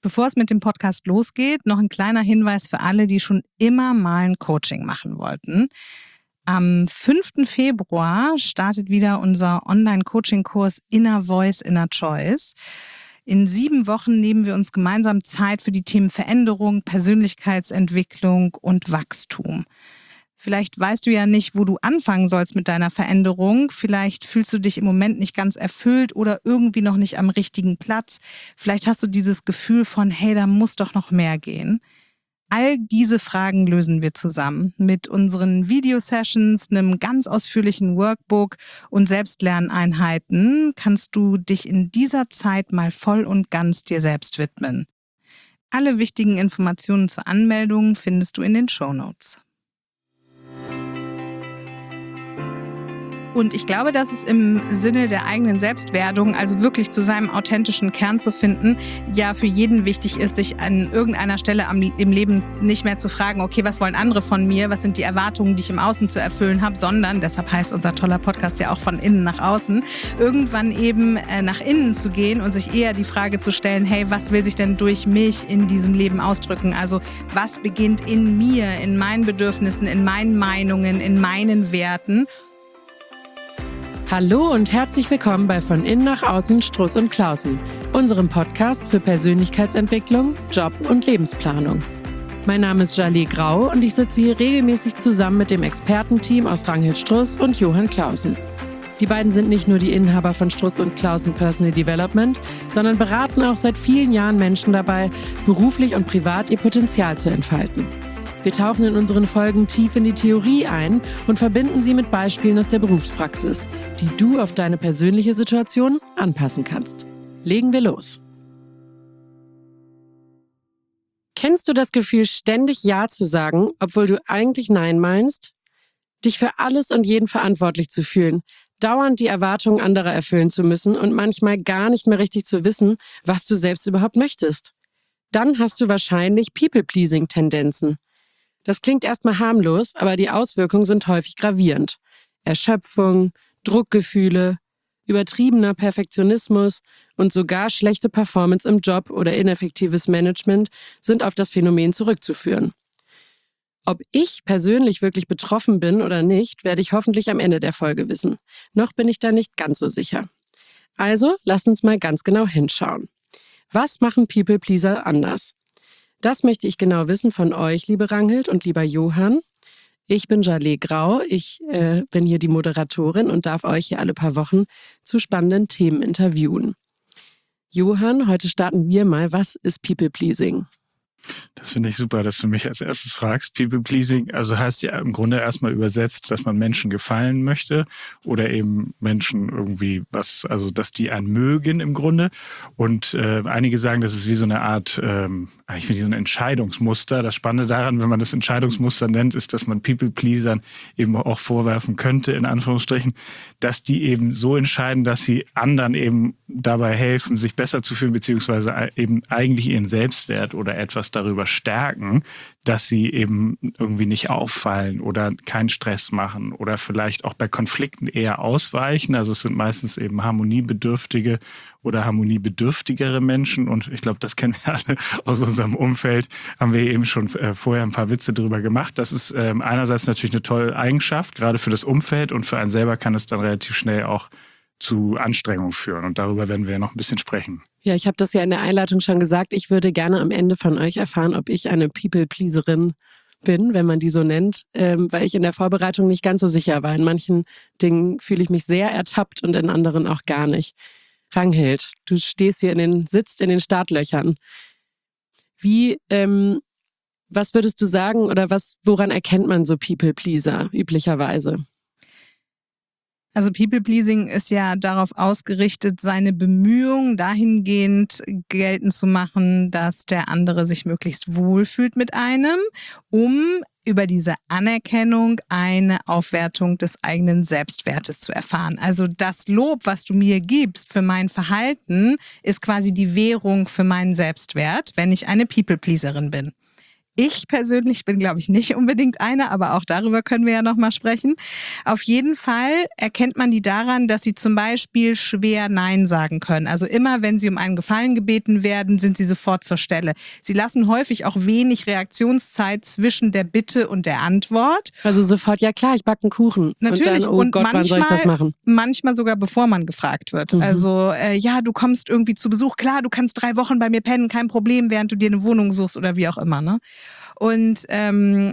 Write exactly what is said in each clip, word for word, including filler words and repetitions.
Bevor es mit dem Podcast losgeht, noch ein kleiner Hinweis für alle, die schon immer mal ein Coaching machen wollten. Am fünften Februar startet wieder unser Online-Coaching-Kurs Inner Voice, Inner Choice. In sieben Wochen nehmen wir uns gemeinsam Zeit für die Themen Veränderung, Persönlichkeitsentwicklung und Wachstum. Vielleicht weißt du ja nicht, wo du anfangen sollst mit deiner Veränderung. Vielleicht fühlst du dich im Moment nicht ganz erfüllt oder irgendwie noch nicht am richtigen Platz. Vielleicht hast du dieses Gefühl von, hey, da muss doch noch mehr gehen. All diese Fragen lösen wir zusammen mit unseren Video-Sessions, einem ganz ausführlichen Workbook und Selbstlerneinheiten kannst du dich in dieser Zeit mal voll und ganz dir selbst widmen. Alle wichtigen Informationen zur Anmeldung findest du in den Shownotes. Und ich glaube, dass es im Sinne der eigenen Selbstwerdung, also wirklich zu seinem authentischen Kern zu finden, ja für jeden wichtig ist, sich an irgendeiner Stelle am, im Leben nicht mehr zu fragen, okay, was wollen andere von mir, was sind die Erwartungen, die ich im Außen zu erfüllen habe, sondern, deshalb heißt unser toller Podcast ja auch von innen nach außen, irgendwann eben äh, nach innen zu gehen und sich eher die Frage zu stellen, hey, was will sich denn durch mich in diesem Leben ausdrücken? Also was beginnt in mir, in meinen Bedürfnissen, in meinen Meinungen, in meinen Werten? Hallo und herzlich willkommen bei Von Innen nach Außen Struss und Klausen, unserem Podcast für Persönlichkeitsentwicklung, Job und Lebensplanung. Mein Name ist Jaleh Grau und ich sitze hier regelmäßig zusammen mit dem Expertenteam aus Ranghild Struss und Johann Clausen. Die beiden sind nicht nur die Inhaber von Struss und Clausen Personal Development, sondern beraten auch seit vielen Jahren Menschen dabei, beruflich und privat ihr Potenzial zu entfalten. Wir tauchen in unseren Folgen tief in die Theorie ein und verbinden sie mit Beispielen aus der Berufspraxis, die du auf deine persönliche Situation anpassen kannst. Legen wir los. Kennst du das Gefühl, ständig Ja zu sagen, obwohl du eigentlich Nein meinst? Dich für alles und jeden verantwortlich zu fühlen, dauernd die Erwartungen anderer erfüllen zu müssen und manchmal gar nicht mehr richtig zu wissen, was du selbst überhaupt möchtest? Dann hast du wahrscheinlich People-Pleasing-Tendenzen. Das klingt erstmal harmlos, aber die Auswirkungen sind häufig gravierend. Erschöpfung, Druckgefühle, übertriebener Perfektionismus und sogar schlechte Performance im Job oder ineffektives Management sind auf das Phänomen zurückzuführen. Ob ich persönlich wirklich betroffen bin oder nicht, werde ich hoffentlich am Ende der Folge wissen. Noch bin ich da nicht ganz so sicher. Also, lasst uns mal ganz genau hinschauen. Was machen People-Pleaser anders? Das möchte ich genau wissen von euch, liebe Ranghild und lieber Johann. Ich bin Jaleh Grau, ich äh, bin hier die Moderatorin und darf euch hier alle paar Wochen zu spannenden Themen interviewen. Johann, heute starten wir mal. Was ist People-Pleasing? Das finde ich super, dass du mich als erstes fragst. People-Pleasing, also heißt ja im Grunde erstmal übersetzt, dass man Menschen gefallen möchte oder eben Menschen irgendwie was, also dass die einen mögen im Grunde. Und äh, einige sagen, das ist wie so eine Art, ähm, ich finde so ein Entscheidungsmuster. Das Spannende daran, wenn man das Entscheidungsmuster nennt, ist, dass man People-Pleasern eben auch vorwerfen könnte, in Anführungsstrichen, dass die eben so entscheiden, dass sie anderen eben dabei helfen, sich besser zu fühlen, beziehungsweise eben eigentlich ihren Selbstwert oder etwas darüber stärken, dass sie eben irgendwie nicht auffallen oder keinen Stress machen oder vielleicht auch bei Konflikten eher ausweichen. Also es sind meistens eben harmoniebedürftige oder harmoniebedürftigere Menschen und ich glaube, das kennen wir alle aus unserem Umfeld, haben wir eben schon äh, vorher ein paar Witze drüber gemacht. Das ist ähm, einerseits natürlich eine tolle Eigenschaft, gerade für das Umfeld und für einen selber kann es dann relativ schnell auch zu Anstrengung führen und darüber werden wir ja noch ein bisschen sprechen. Ja, ich habe das ja in der Einleitung schon gesagt. Ich würde gerne am Ende von euch erfahren, ob ich eine People-Pleaserin bin, wenn man die so nennt, ähm, weil ich in der Vorbereitung nicht ganz so sicher war. In manchen Dingen fühle ich mich sehr ertappt und in anderen auch gar nicht. Ranghild, du stehst hier in den, sitzt in den Startlöchern. Wie, ähm, was würdest du sagen oder was, woran erkennt man so People-Pleaser üblicherweise? Also People-Pleasing ist ja darauf ausgerichtet, seine Bemühungen dahingehend geltend zu machen, dass der andere sich möglichst wohlfühlt mit einem, um über diese Anerkennung eine Aufwertung des eigenen Selbstwertes zu erfahren. Also das Lob, was du mir gibst für mein Verhalten, ist quasi die Währung für meinen Selbstwert, wenn ich eine People-Pleaserin bin. Ich persönlich bin, glaube ich, nicht unbedingt eine, aber auch darüber können wir ja nochmal sprechen. Auf jeden Fall erkennt man die daran, dass sie zum Beispiel schwer Nein sagen können. Also immer, wenn sie um einen Gefallen gebeten werden, sind sie sofort zur Stelle. Sie lassen häufig auch wenig Reaktionszeit zwischen der Bitte und der Antwort. Also sofort, ja klar, ich backe einen Kuchen. Natürlich. Und dann, oh und Gott, manchmal, wann soll ich das machen? Manchmal sogar, bevor man gefragt wird. Mhm. Also, äh, ja, du kommst irgendwie zu Besuch. Klar, du kannst drei Wochen bei mir pennen, kein Problem, während du dir eine Wohnung suchst oder wie auch immer, ne? Und ähm,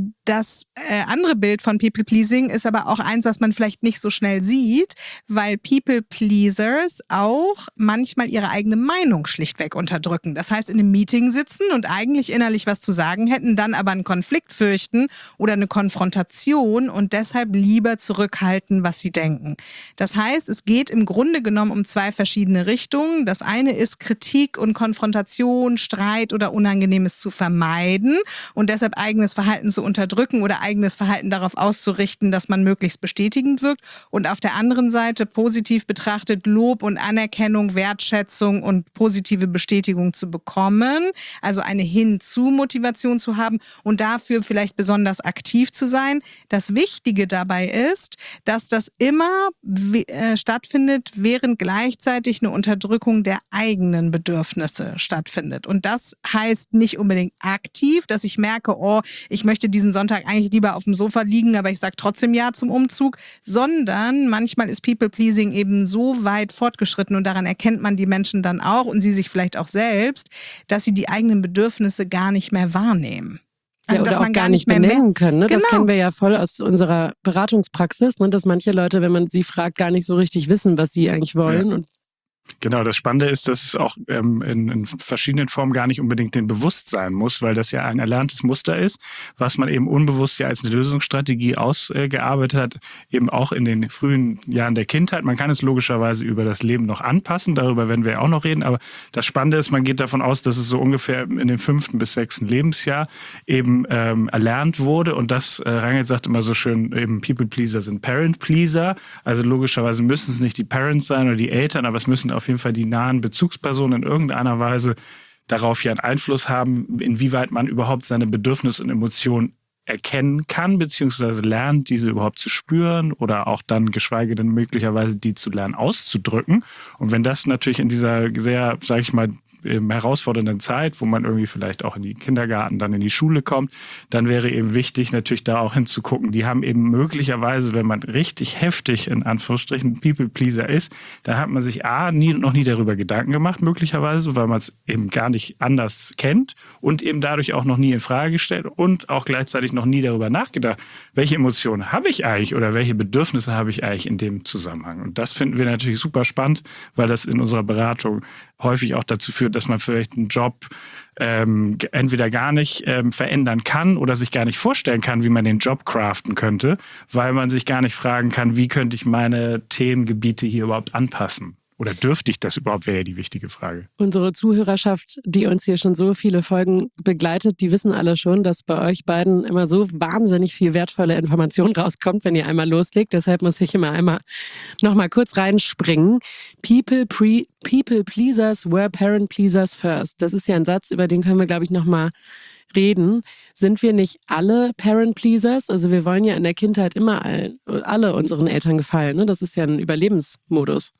das äh, andere Bild von People-Pleasing ist aber auch eins, was man vielleicht nicht so schnell sieht, weil People-Pleasers auch manchmal ihre eigene Meinung schlichtweg unterdrücken. Das heißt, in einem Meeting sitzen und eigentlich innerlich was zu sagen hätten, dann aber einen Konflikt fürchten oder eine Konfrontation und deshalb lieber zurückhalten, was sie denken. Das heißt, es geht im Grunde genommen um zwei verschiedene Richtungen. Das eine ist Kritik und Konfrontation, Streit oder Unangenehmes zu vermeiden und deshalb eigenes Verhalten zu unterdrücken oder eigenes Verhalten darauf auszurichten, dass man möglichst bestätigend wirkt. Und auf der anderen Seite positiv betrachtet Lob und Anerkennung, Wertschätzung und positive Bestätigung zu bekommen. Also eine Hinzu-Motivation zu haben und dafür vielleicht besonders aktiv zu sein. Das Wichtige dabei ist, dass das immer äh, stattfindet, während gleichzeitig eine Unterdrückung der eigenen Bedürfnisse stattfindet. Und das heißt nicht unbedingt aktiv, dass ich merke, oh, ich möchte diesen Sonntag eigentlich lieber auf dem Sofa liegen, aber ich sage trotzdem Ja zum Umzug, sondern manchmal ist People-Pleasing eben so weit fortgeschritten und daran erkennt man die Menschen dann auch und sie sich vielleicht auch selbst, dass sie die eigenen Bedürfnisse gar nicht mehr wahrnehmen. Also, ja, oder dass auch man gar gar nicht nicht mehr benennen mehr, können. Ne? Genau. Das kennen wir ja voll aus unserer Beratungspraxis, ne? Dass manche Leute, wenn man sie fragt, gar nicht so richtig wissen, was sie eigentlich wollen. Ja. Und Genau, das Spannende ist, dass es auch ähm, in, in verschiedenen Formen gar nicht unbedingt den bewusst sein muss, weil das ja ein erlerntes Muster ist, was man eben unbewusst ja als eine Lösungsstrategie ausgearbeitet hat, eben auch in den frühen Jahren der Kindheit. Man kann es logischerweise über das Leben noch anpassen, darüber werden wir ja auch noch reden, aber das Spannende ist, man geht davon aus, dass es so ungefähr in dem fünften bis sechsten Lebensjahr eben ähm, erlernt wurde und das, äh, Rangel sagt immer so schön, eben People-Pleaser sind Parent-Pleaser, also logischerweise müssen es nicht die Parents sein oder die Eltern, aber es müssen auf jeden Fall die nahen Bezugspersonen in irgendeiner Weise darauf ja einen Einfluss haben, inwieweit man überhaupt seine Bedürfnisse und Emotionen erkennen kann, beziehungsweise lernt, diese überhaupt zu spüren oder auch dann geschweige denn möglicherweise die zu lernen auszudrücken. Und wenn das natürlich in dieser sehr, sage ich mal, herausfordernden Zeit, wo man irgendwie vielleicht auch in die Kindergarten, dann in die Schule kommt, dann wäre eben wichtig, natürlich da auch hinzugucken. Die haben eben möglicherweise, wenn man richtig heftig in Anführungsstrichen People-Pleaser ist, da hat man sich A, nie, noch nie darüber Gedanken gemacht, möglicherweise, weil man es eben gar nicht anders kennt und eben dadurch auch noch nie in Frage gestellt und auch gleichzeitig noch nie darüber nachgedacht, welche Emotionen habe ich eigentlich oder welche Bedürfnisse habe ich eigentlich in dem Zusammenhang. Und das finden wir natürlich super spannend, weil das in unserer Beratung häufig auch dazu führt, dass man vielleicht einen Job ähm, entweder gar nicht ähm, verändern kann oder sich gar nicht vorstellen kann, wie man den Job craften könnte, weil man sich gar nicht fragen kann, wie könnte ich meine Themengebiete hier überhaupt anpassen. Oder dürfte ich das überhaupt, wäre ja die wichtige Frage. Unsere Zuhörerschaft, die uns hier schon so viele Folgen begleitet, die wissen alle schon, dass bei euch beiden immer so wahnsinnig viel wertvolle Information rauskommt, wenn ihr einmal loslegt. Deshalb muss ich immer einmal noch mal kurz reinspringen. People, pre, people pleasers were parent pleasers first. Das ist ja ein Satz, über den können wir, glaube ich, noch mal reden. Sind wir nicht alle Parent Pleasers? Also wir wollen ja in der Kindheit immer all, alle unseren Eltern gefallen. Ne? Das ist ja ein Überlebensmodus.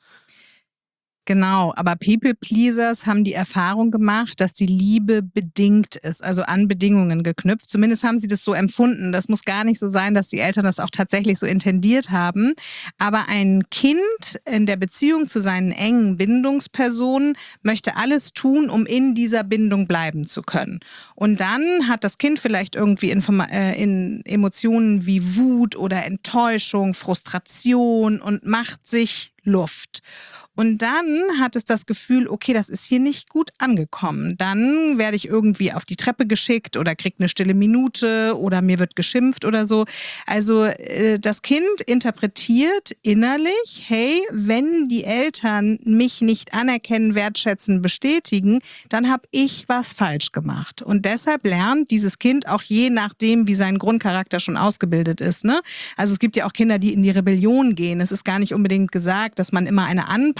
Genau, aber People-Pleasers haben die Erfahrung gemacht, dass die Liebe bedingt ist, also an Bedingungen geknüpft. Zumindest haben sie das so empfunden. Das muss gar nicht so sein, dass die Eltern das auch tatsächlich so intendiert haben. Aber ein Kind in der Beziehung zu seinen engen Bindungspersonen möchte alles tun, um in dieser Bindung bleiben zu können. Und dann hat das Kind vielleicht irgendwie Informa- äh, in Emotionen wie Wut oder Enttäuschung, Frustration und macht sich Luft. Und dann hat es das Gefühl, okay, das ist hier nicht gut angekommen. Dann werde ich irgendwie auf die Treppe geschickt oder kriege eine stille Minute oder mir wird geschimpft oder so. Also äh, das Kind interpretiert innerlich, hey, wenn die Eltern mich nicht anerkennen, wertschätzen, bestätigen, dann habe ich was falsch gemacht. Und deshalb lernt dieses Kind auch je nachdem, wie sein Grundcharakter schon ausgebildet ist. Ne? Also es gibt ja auch Kinder, die in die Rebellion gehen. Es ist gar nicht unbedingt gesagt, dass man immer eine Anpassung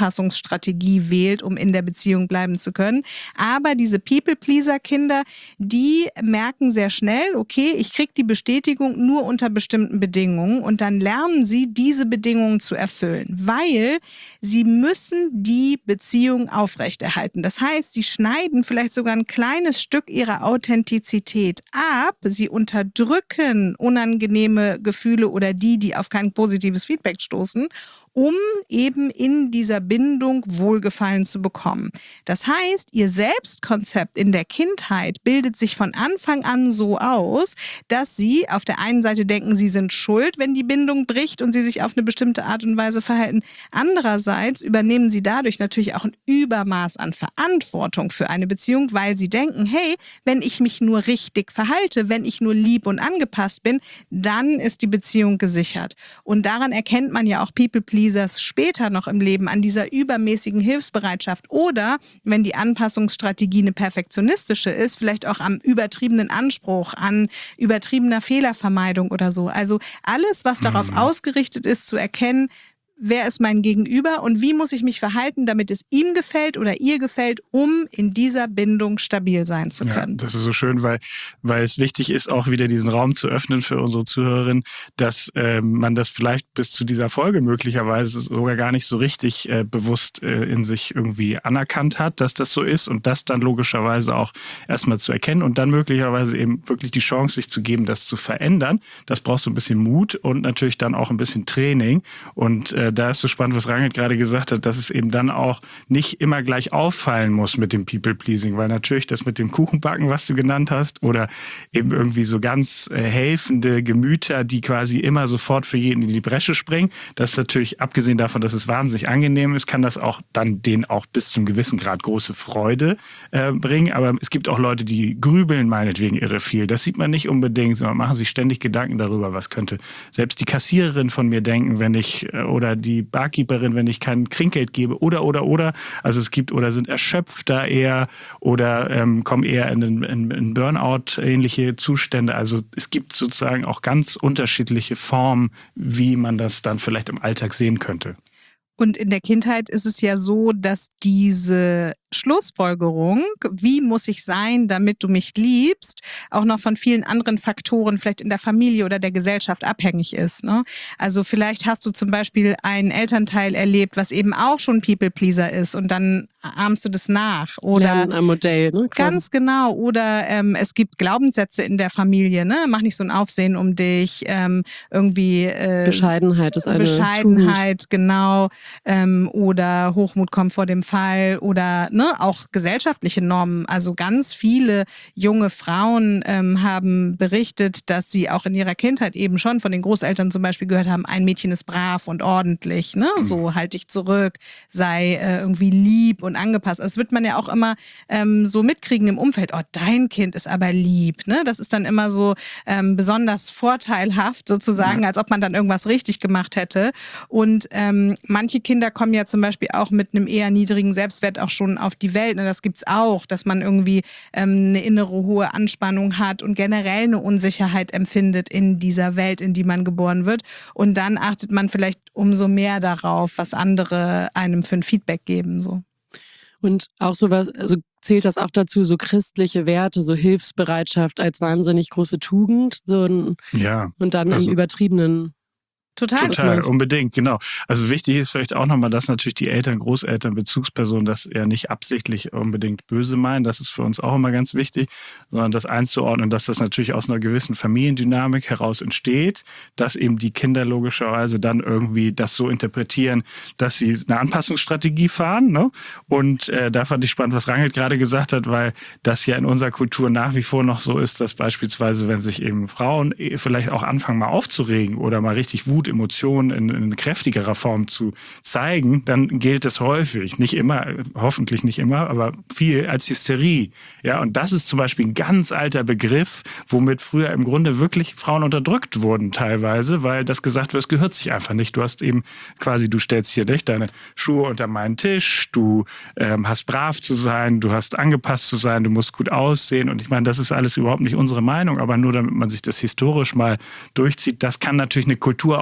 Anpassungsstrategie wählt, um in der Beziehung bleiben zu können. Aber diese People-Pleaser-Kinder, die merken sehr schnell, okay, ich kriege die Bestätigung nur unter bestimmten Bedingungen und dann lernen sie, diese Bedingungen zu erfüllen, weil sie müssen die Beziehung aufrechterhalten. Das heißt, sie schneiden vielleicht sogar ein kleines Stück ihrer Authentizität ab, sie unterdrücken unangenehme Gefühle oder die, die auf kein positives Feedback stoßen, um eben in dieser Bindung Wohlgefallen zu bekommen. Das heißt, ihr Selbstkonzept in der Kindheit bildet sich von Anfang an so aus, dass sie auf der einen Seite denken, sie sind schuld, wenn die Bindung bricht und sie sich auf eine bestimmte Art und Weise verhalten. Andererseits übernehmen sie dadurch natürlich auch ein Übermaß an Verantwortung für eine Beziehung, weil sie denken, hey, wenn ich mich nur richtig verhalte, wenn ich nur lieb und angepasst bin, dann ist die Beziehung gesichert. Und daran erkennt man ja auch People-Pleasers später noch im Leben, an dieser übermäßigen Hilfsbereitschaft oder, wenn die Anpassungsstrategie eine perfektionistische ist, vielleicht auch am übertriebenen Anspruch, an übertriebener Fehlervermeidung oder so. Also alles, was darauf mhm. ausgerichtet ist, zu erkennen, wer ist mein Gegenüber und wie muss ich mich verhalten, damit es ihm gefällt oder ihr gefällt, um in dieser Bindung stabil sein zu können. Ja, das ist so schön, weil, weil es wichtig ist, auch wieder diesen Raum zu öffnen für unsere Zuhörerinnen, dass äh, man das vielleicht bis zu dieser Folge möglicherweise sogar gar nicht so richtig äh, bewusst äh, in sich irgendwie anerkannt hat, dass das so ist und das dann logischerweise auch erstmal zu erkennen und dann möglicherweise eben wirklich die Chance sich zu geben, das zu verändern. Das braucht so ein bisschen Mut und natürlich dann auch ein bisschen Training und äh, da ist so spannend, was Rangit gerade gesagt hat, dass es eben dann auch nicht immer gleich auffallen muss mit dem People-Pleasing, weil natürlich das mit dem Kuchenbacken, was du genannt hast, oder eben irgendwie so ganz äh, helfende Gemüter, die quasi immer sofort für jeden in die Bresche springen, das ist natürlich, abgesehen davon, dass es wahnsinnig angenehm ist, kann das auch dann denen auch bis zu einem gewissen Grad große Freude äh, bringen, aber es gibt auch Leute, die grübeln meinetwegen irre viel. Das sieht man nicht unbedingt, sondern machen sich ständig Gedanken darüber, was könnte selbst die Kassiererin von mir denken, wenn ich, äh, oder die Barkeeperin, wenn ich kein Trinkgeld gebe oder, oder, oder. Also es gibt oder sind erschöpfter eher oder ähm, kommen eher in, in, in Burnout-ähnliche Zustände. Also es gibt sozusagen auch ganz unterschiedliche Formen, wie man das dann vielleicht im Alltag sehen könnte. Und in der Kindheit ist es ja so, dass diese Schlussfolgerung, wie muss ich sein, damit du mich liebst, auch noch von vielen anderen Faktoren vielleicht in der Familie oder der Gesellschaft abhängig ist. Ne? Also vielleicht hast du zum Beispiel einen Elternteil erlebt, was eben auch schon People-Pleaser ist und dann ahmst du das nach. Oder ein Modell, ne? Ganz genau. Oder ähm, es gibt Glaubenssätze in der Familie, ne? Mach nicht so ein Aufsehen um dich, ähm, irgendwie äh, Bescheidenheit ist eine Bescheidenheit, Tugend. Genau. Ähm, oder Hochmut kommt vor dem Fall oder ne, auch gesellschaftliche Normen. Also ganz viele junge Frauen ähm, haben berichtet, dass sie auch in ihrer Kindheit eben schon von den Großeltern zum Beispiel gehört haben, ein Mädchen ist brav und ordentlich, ne? So halt dich zurück, sei äh, irgendwie lieb und angepasst. Das wird man ja auch immer ähm, so mitkriegen im Umfeld. Oh, dein Kind ist aber lieb, ne? Das ist dann immer so ähm, besonders vorteilhaft sozusagen, ja. Als ob man dann irgendwas richtig gemacht hätte. Und ähm, manche Kinder kommen ja zum Beispiel auch mit einem eher niedrigen Selbstwert auch schon auf die Welt. Ne? Das gibt's auch, dass man irgendwie ähm, eine innere hohe Anspannung hat und generell eine Unsicherheit empfindet in dieser Welt, in die man geboren wird. Und dann achtet man vielleicht umso mehr darauf, was andere einem für ein Feedback geben. So. Und auch sowas, also zählt das auch dazu, so christliche Werte, so Hilfsbereitschaft als wahnsinnig große Tugend, so ein, ja, und dann also, im übertriebenen. Total. Total, unbedingt, genau. Also wichtig ist vielleicht auch nochmal, dass natürlich die Eltern, Großeltern, Bezugspersonen das ja nicht absichtlich unbedingt böse meinen. Das ist für uns auch immer ganz wichtig, sondern das einzuordnen, dass das natürlich aus einer gewissen Familiendynamik heraus entsteht, dass eben die Kinder logischerweise dann irgendwie das so interpretieren, dass sie eine Anpassungsstrategie fahren. Ne? Und äh, da fand ich spannend, was Rangit gerade gesagt hat, weil das ja in unserer Kultur nach wie vor noch so ist, dass beispielsweise, wenn sich eben Frauen vielleicht auch anfangen mal aufzuregen oder mal richtig Wut Emotionen in, in kräftigerer Form zu zeigen, dann gilt es häufig, nicht immer, hoffentlich nicht immer, aber viel als Hysterie. Ja, und das ist zum Beispiel ein ganz alter Begriff, womit früher im Grunde wirklich Frauen unterdrückt wurden teilweise, weil das gesagt wird, es gehört sich einfach nicht. Du hast eben quasi, du stellst hier nicht deine Schuhe unter meinen Tisch, du ähm, hast brav zu sein, du hast angepasst zu sein, du musst gut aussehen. Und ich meine, das ist alles überhaupt nicht unsere Meinung, aber nur damit man sich das historisch mal durchzieht, das kann natürlich eine Kultur auch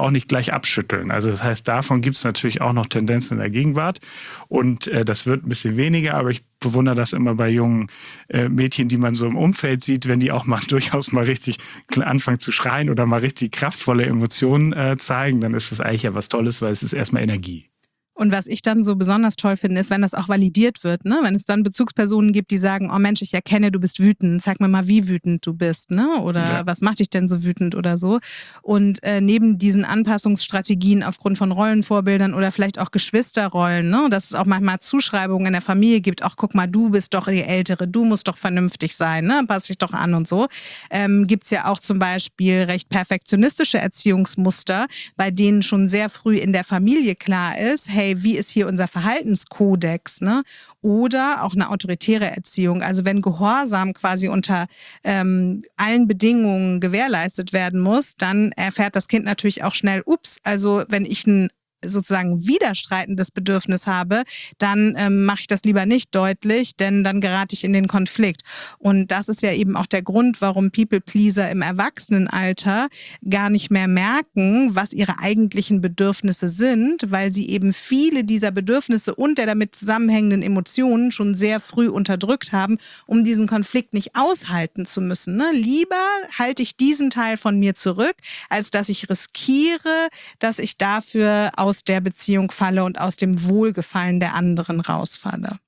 auch nicht gleich abschütteln. Also das heißt, davon gibt es natürlich auch noch Tendenzen in der Gegenwart. Und äh, das wird ein bisschen weniger, aber ich bewundere das immer bei jungen äh, Mädchen, die man so im Umfeld sieht, wenn die auch mal durchaus mal richtig anfangen zu schreien oder mal richtig kraftvolle Emotionen äh, zeigen, dann ist das eigentlich ja was Tolles, weil es ist erstmal Energie. Und was ich dann so besonders toll finde, ist, wenn das auch validiert wird, ne? Wenn es dann Bezugspersonen gibt, die sagen, oh Mensch, ich erkenne, du bist wütend, sag mir mal, wie wütend du bist, ne? Oder ja. was macht dich denn so wütend oder so? Und äh, neben diesen Anpassungsstrategien aufgrund von Rollenvorbildern oder vielleicht auch Geschwisterrollen, ne? Dass es auch manchmal Zuschreibungen in der Familie gibt, auch guck mal, du bist doch die Ältere, du musst doch vernünftig sein, ne? Pass dich doch an und so. Ähm, gibt es ja auch zum Beispiel recht perfektionistische Erziehungsmuster, bei denen schon sehr früh in der Familie klar ist, hey, wie ist hier unser Verhaltenskodex, ne? Oder auch eine autoritäre Erziehung. Also wenn Gehorsam quasi unter ähm, allen Bedingungen gewährleistet werden muss, dann erfährt das Kind natürlich auch schnell, ups, also wenn ich ein sozusagen widerstreitendes Bedürfnis habe, dann ähm, mache ich das lieber nicht deutlich, denn dann gerate ich in den Konflikt. Und das ist ja eben auch der Grund, warum People-Pleaser im Erwachsenenalter gar nicht mehr merken, was ihre eigentlichen Bedürfnisse sind, weil sie eben viele dieser Bedürfnisse und der damit zusammenhängenden Emotionen schon sehr früh unterdrückt haben, um diesen Konflikt nicht aushalten zu müssen. Ne? Lieber halte ich diesen Teil von mir zurück, als dass ich riskiere, dass ich dafür aus aus der Beziehung falle und aus dem Wohlgefallen der anderen rausfalle.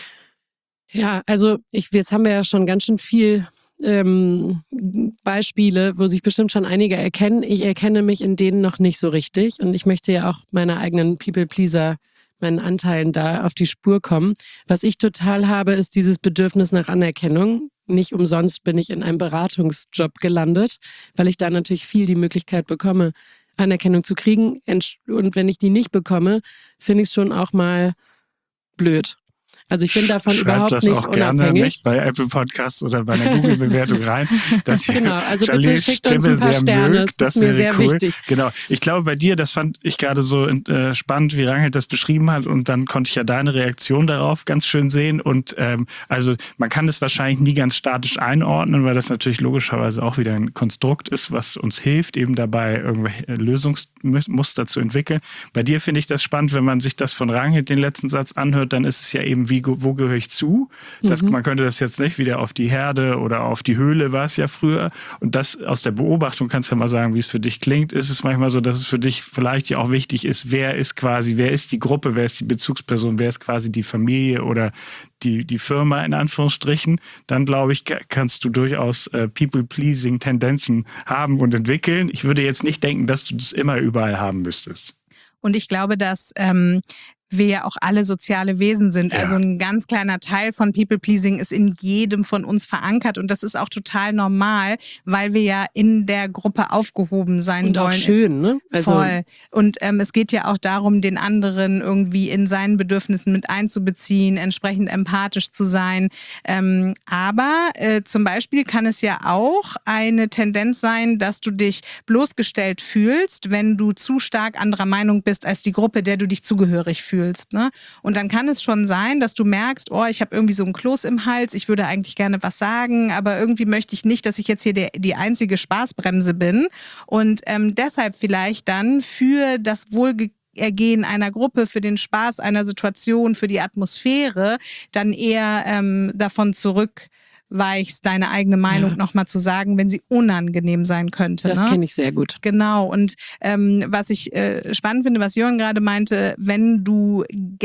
Ja, also ich, jetzt haben wir ja schon ganz schön viel ähm, Beispiele, wo sich bestimmt schon einige erkennen. Ich erkenne mich in denen noch nicht so richtig und ich möchte ja auch meiner eigenen People-Pleaser, meinen Anteilen da auf die Spur kommen. Was ich total habe, ist dieses Bedürfnis nach Anerkennung. Nicht umsonst bin ich in einem Beratungsjob gelandet, weil ich da natürlich viel die Möglichkeit bekomme, Anerkennung zu kriegen. Und wenn ich die nicht bekomme, finde ich es schon auch mal blöd. Also ich bin davon Schreibt überhaupt das nicht auch unabhängig. Gerne nicht bei Apple Podcasts oder bei einer Google-Bewertung rein. Dass genau, also Charlies bitte schickt uns Stimme ein paar sehr Sterne, mögt, das ist mir sehr cool. wichtig. Genau, ich glaube bei dir, das fand ich gerade so äh, spannend, wie Rangel das beschrieben hat und dann konnte ich ja deine Reaktion darauf ganz schön sehen und ähm, also man kann das wahrscheinlich nie ganz statisch einordnen, weil das natürlich logischerweise auch wieder ein Konstrukt ist, was uns hilft, eben dabei irgendwelche Lösungsmuster zu entwickeln. Bei dir finde ich das spannend, wenn man sich das von Rangel den letzten Satz anhört, dann ist es ja eben, wie, wo gehöre ich zu? Das, mhm. Man könnte das jetzt nicht wieder auf die Herde oder auf die Höhle, war es ja früher. Und das aus der Beobachtung, kannst du ja mal sagen, wie es für dich klingt, ist es manchmal so, dass es für dich vielleicht ja auch wichtig ist, wer ist quasi, wer ist die Gruppe, wer ist die Bezugsperson, wer ist quasi die Familie oder die, die Firma in Anführungsstrichen. Dann glaube ich, kannst du durchaus äh, People-Pleasing-Tendenzen haben und entwickeln. Ich würde jetzt nicht denken, dass du das immer überall haben müsstest. Und ich glaube, dass ähm, wir ja auch alle soziale Wesen sind. Ja. Also ein ganz kleiner Teil von People-Pleasing ist in jedem von uns verankert und das ist auch total normal, weil wir ja in der Gruppe aufgehoben sein und wollen. Und auch schön, ne? Also voll. Und ähm, es geht ja auch darum, den anderen irgendwie in seinen Bedürfnissen mit einzubeziehen, entsprechend empathisch zu sein. Ähm, aber äh, zum Beispiel kann es ja auch eine Tendenz sein, dass du dich bloßgestellt fühlst, wenn du zu stark anderer Meinung bist als die Gruppe, der du dich zugehörig fühlst. Ne? Und dann kann es schon sein, dass du merkst, oh, ich habe irgendwie so einen Kloß im Hals, ich würde eigentlich gerne was sagen, aber irgendwie möchte ich nicht, dass ich jetzt hier die, die einzige Spaßbremse bin. Und ähm, deshalb vielleicht dann für das Wohlgehen einer Gruppe, für den Spaß einer Situation, für die Atmosphäre dann eher ähm, davon zurück weichst, deine eigene Meinung ja. nochmal zu sagen, wenn sie unangenehm sein könnte. Das ne? kenne ich sehr gut. Genau. Und ähm, was ich äh, spannend finde, was Jörn gerade meinte, wenn du